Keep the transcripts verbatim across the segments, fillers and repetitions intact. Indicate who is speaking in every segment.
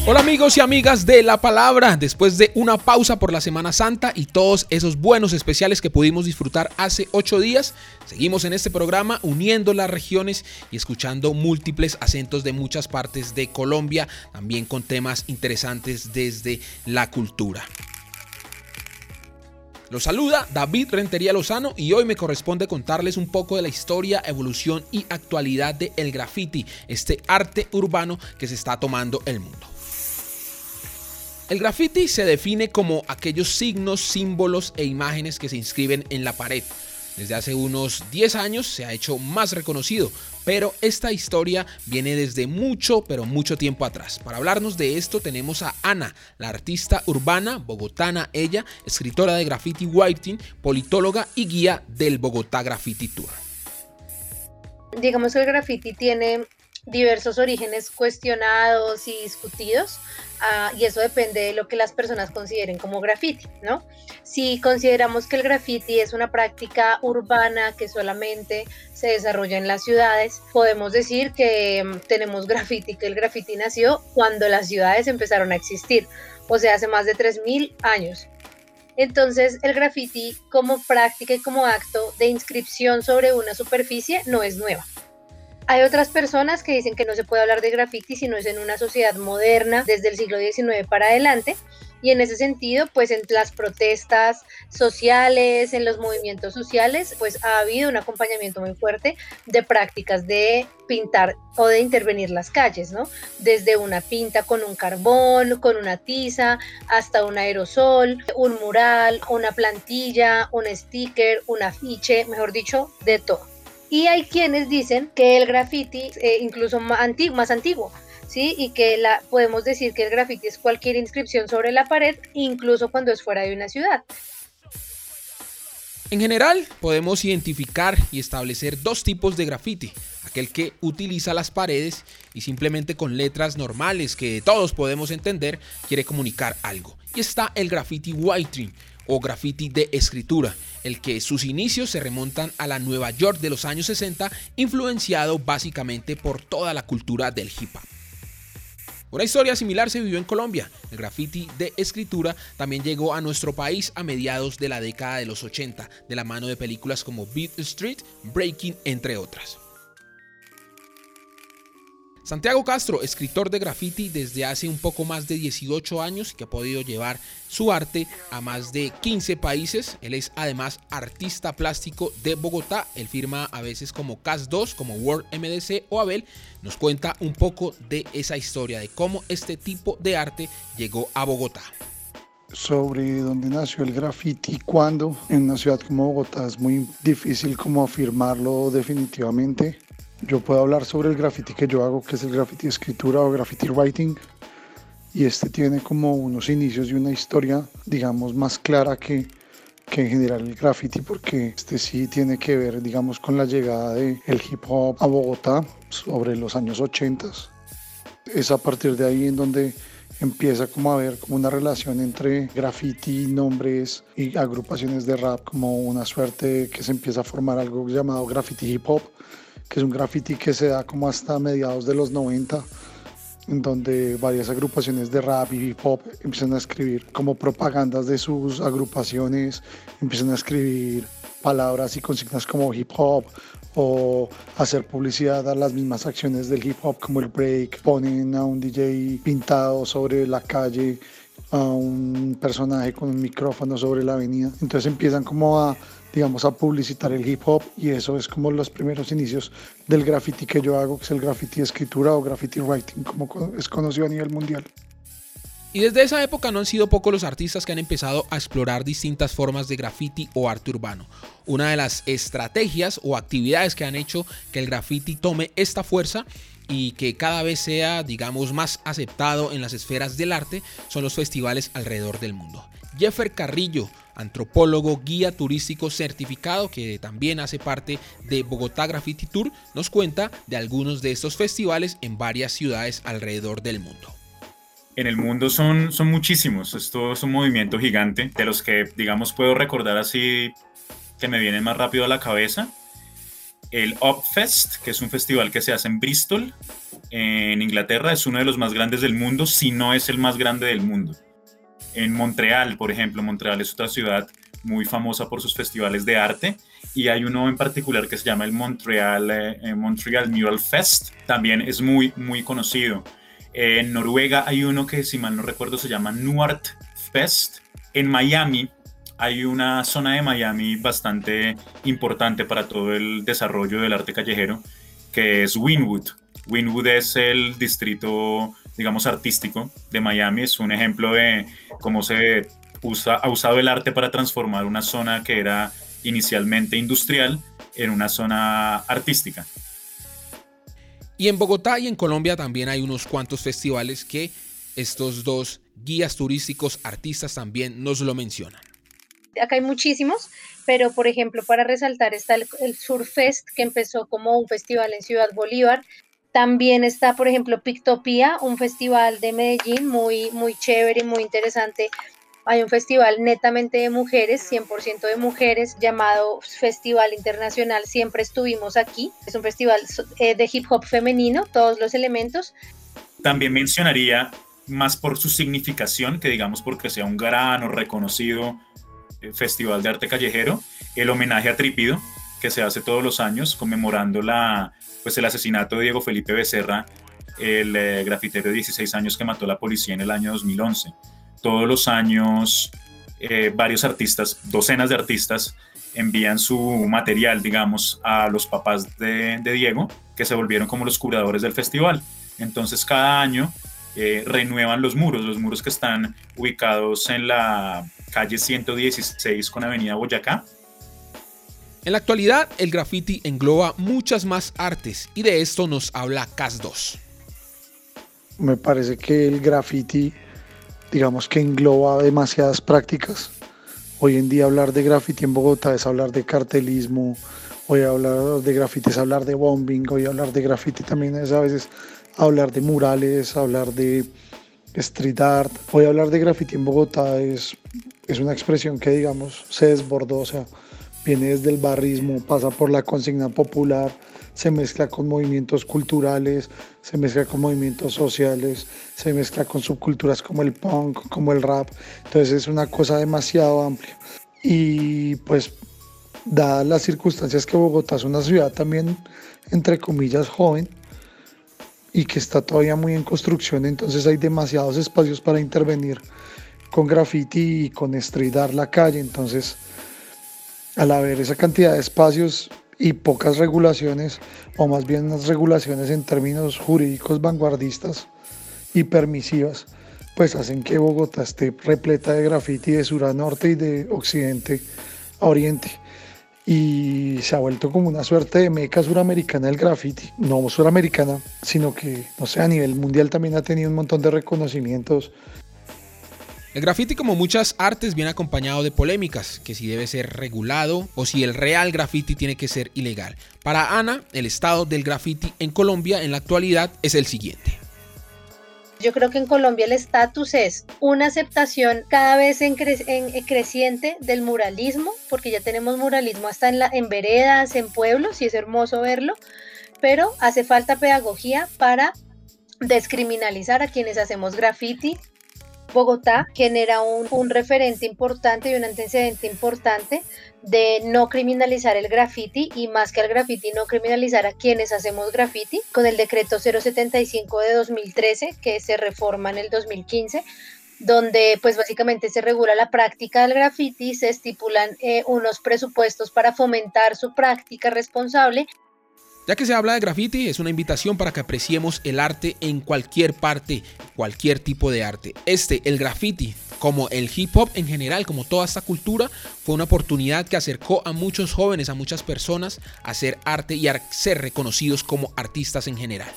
Speaker 1: Hola amigos y amigas de La Palabra, después de una pausa por la Semana Santa y todos esos buenos especiales que pudimos disfrutar hace ocho días, seguimos en este programa uniendo las regiones y escuchando múltiples acentos de muchas partes de Colombia, también con temas interesantes desde la cultura. Los saluda David Rentería Lozano y hoy me corresponde contarles un poco de la historia, evolución y actualidad del graffiti, este arte urbano que se está tomando el mundo. El graffiti se define como aquellos signos, símbolos e imágenes que se inscriben en la pared. Desde hace unos diez años se ha hecho más reconocido, pero esta historia viene desde mucho, pero mucho tiempo atrás. Para hablarnos de esto tenemos a Ana, la artista urbana, bogotana ella, escritora de graffiti writing, politóloga y guía del Bogotá Graffiti Tour.
Speaker 2: Digamos que el graffiti tiene diversos orígenes cuestionados y discutidos, uh, y eso depende de lo que las personas consideren como graffiti, ¿no? Si consideramos que el graffiti es una práctica urbana que solamente se desarrolla en las ciudades, podemos decir que um, tenemos graffiti, que el graffiti nació cuando las ciudades empezaron a existir, o sea, hace más de tres mil años. Entonces, el graffiti como práctica y como acto de inscripción sobre una superficie no es nueva. Hay otras personas que dicen que no se puede hablar de graffiti si no es en una sociedad moderna desde el siglo diecinueve para adelante, y en ese sentido, pues en las protestas sociales, en los movimientos sociales, pues ha habido un acompañamiento muy fuerte de prácticas de pintar o de intervenir las calles, ¿no? Desde una pinta con un carbón, con una tiza, hasta un aerosol, un mural, una plantilla, un sticker, un afiche, mejor dicho, de todo. Y hay quienes dicen que el graffiti eh, incluso más antiguo, más antiguo, ¿sí? Y que la, podemos decir que el graffiti es cualquier inscripción sobre la pared, incluso cuando es fuera de una ciudad.
Speaker 1: En general, podemos identificar y establecer dos tipos de graffiti. Aquel que utiliza las paredes y simplemente con letras normales que todos podemos entender quiere comunicar algo. Y está el graffiti writing o graffiti de escritura, el que sus inicios se remontan a la Nueva York de los años sesenta, influenciado básicamente por toda la cultura del hip hop. Una historia similar se vivió en Colombia. El graffiti de escritura también llegó a nuestro país a mediados de la década de los ochenta, de la mano de películas como Beat Street, Breaking, entre otras. Santiago Castro, escritor de graffiti desde hace un poco más de dieciocho años, que ha podido llevar su arte a más de quince países. Él es además artista plástico de Bogotá. Él firma a veces como C A S dos, como World M D C o Abel. Nos cuenta un poco de esa historia, de cómo este tipo de arte llegó a Bogotá.
Speaker 3: Sobre dónde nació el graffiti, cuándo, en una ciudad como Bogotá es muy difícil como afirmarlo definitivamente. Yo puedo hablar sobre el graffiti que yo hago, que es el graffiti escritura o graffiti writing, y este tiene como unos inicios y una historia, digamos, más clara que, que en general el graffiti, porque este sí tiene que ver, digamos, con la llegada del hip hop a Bogotá sobre los años ochenta. Es a partir de ahí en donde empieza como a haber como una relación entre graffiti, nombres y agrupaciones de rap, como una suerte que se empieza a formar algo llamado graffiti hip hop, que es un graffiti que se da como hasta mediados de los noventa, en donde varias agrupaciones de rap y hip hop empiezan a escribir como propagandas de sus agrupaciones, empiezan a escribir palabras y consignas como hip hop o hacer publicidad a las mismas acciones del hip hop como el break, ponen a un D J pintado sobre la calle, a un personaje con un micrófono sobre la avenida, entonces empiezan como a digamos a publicitar el hip hop, y eso es como los primeros inicios del graffiti que yo hago, que es el graffiti escritura o graffiti writing, como es conocido a nivel mundial.
Speaker 1: Y desde esa época no han sido pocos los artistas que han empezado a explorar distintas formas de graffiti o arte urbano. Una de las estrategias o actividades que han hecho que el graffiti tome esta fuerza y que cada vez sea, digamos, más aceptado en las esferas del arte son los festivales alrededor del mundo. Jeffer Carrillo, antropólogo, guía turístico certificado que también hace parte de Bogotá Graffiti Tour, nos cuenta de algunos de estos festivales en varias ciudades alrededor del mundo.
Speaker 4: En el mundo son, son muchísimos. Esto es un movimiento gigante, de los que, digamos, puedo recordar así que me vienen más rápido a la cabeza. El Upfest, que es un festival que se hace en Bristol, en Inglaterra. Es uno de los más grandes del mundo, si no es el más grande del mundo. En Montreal, por ejemplo, Montreal es otra ciudad muy famosa por sus festivales de arte, y hay uno en particular que se llama el Montreal, eh, Montreal Mural Fest. También es muy, muy conocido. Eh, en Noruega hay uno que, si mal no recuerdo, se llama Nuart Fest. En Miami hay una zona de Miami bastante importante para todo el desarrollo del arte callejero, que es Wynwood. Wynwood es el distrito, digamos, artístico de Miami. Es un ejemplo de cómo se usa, ha usado el arte para transformar una zona que era inicialmente industrial en una zona artística.
Speaker 1: Y en Bogotá y en Colombia también hay unos cuantos festivales que estos dos guías turísticos artistas también nos lo mencionan.
Speaker 2: Acá hay muchísimos, pero por ejemplo, para resaltar está el, el Surfest, que empezó como un festival en Ciudad Bolívar. También está, por ejemplo, Pictopía, un festival de Medellín muy, muy chévere y muy interesante. Hay un festival netamente de mujeres, cien por ciento de mujeres, llamado Festival Internacional Siempre Estuvimos Aquí. Es un festival eh, de hip hop femenino, todos los elementos.
Speaker 4: También mencionaría, más por su significación, que digamos porque sea un gran o reconocido festival de arte callejero, el homenaje a Trípido, que se hace todos los años conmemorando la, pues el asesinato de Diego Felipe Becerra, el eh, grafitero de dieciséis años que mató a la policía en el año dos mil once. Todos los años eh, varios artistas, docenas de artistas, envían su material, digamos, a los papás de, de Diego, que se volvieron como los curadores del festival. Entonces cada año eh, renuevan los muros, los muros que están ubicados en la calle ciento dieciséis con avenida Boyacá.
Speaker 1: En la actualidad, el graffiti engloba muchas más artes y de esto nos habla C A S dos.
Speaker 3: Me parece que el graffiti, digamos que engloba demasiadas prácticas. Hoy en día hablar de graffiti en Bogotá es hablar de cartelismo, hoy hablar de graffiti es hablar de bombing, hoy hablar de graffiti también es a veces hablar de murales, hablar de street art. Hoy hablar de graffiti en Bogotá es, es una expresión que, digamos, se desbordó, o sea, viene desde el barrismo, pasa por la consigna popular, se mezcla con movimientos culturales, se mezcla con movimientos sociales, se mezcla con subculturas como el punk, como el rap. Entonces es una cosa demasiado amplia. Y pues, dadas las circunstancias que Bogotá es una ciudad también, entre comillas, joven, y que está todavía muy en construcción, entonces hay demasiados espacios para intervenir con graffiti y con street art la calle. Entonces, al haber esa cantidad de espacios y pocas regulaciones, o más bien unas regulaciones en términos jurídicos vanguardistas y permisivas, pues hacen que Bogotá esté repleta de graffiti de sur a norte y de occidente a oriente. Y se ha vuelto como una suerte de meca suramericana del graffiti. No suramericana, sino que, no sé, a nivel mundial también ha tenido un montón de reconocimientos.
Speaker 1: El graffiti, como muchas artes, viene acompañado de polémicas, que si debe ser regulado o si el real graffiti tiene que ser ilegal. Para Ana, el estado del graffiti en Colombia en la actualidad es el siguiente.
Speaker 2: Yo creo que en Colombia el estatus es una aceptación cada vez en, cre- en creciente del muralismo, porque ya tenemos muralismo hasta en, la, en veredas, en pueblos, y es hermoso verlo, pero hace falta pedagogía para descriminalizar a quienes hacemos graffiti. Bogotá genera un, un referente importante y un antecedente importante de no criminalizar el graffiti, y más que al graffiti, no criminalizar a quienes hacemos graffiti, con el decreto cero setenta y cinco de dos mil trece, que se reforma en el dos mil quince, donde pues básicamente se regula la práctica del graffiti, se estipulan eh, unos presupuestos para fomentar su práctica responsable.
Speaker 1: Ya que se habla de graffiti, es una invitación para que apreciemos el arte en cualquier parte, cualquier tipo de arte. Este, el graffiti, como el hip hop en general, como toda esta cultura, fue una oportunidad que acercó a muchos jóvenes, a muchas personas a hacer arte y a ser reconocidos como artistas en general.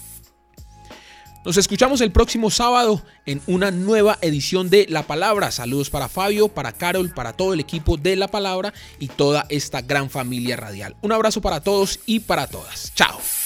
Speaker 1: Nos escuchamos el próximo sábado en una nueva edición de La Palabra. Saludos para Fabio, para Carol, para todo el equipo de La Palabra y toda esta gran familia radial. Un abrazo para todos y para todas. Chao.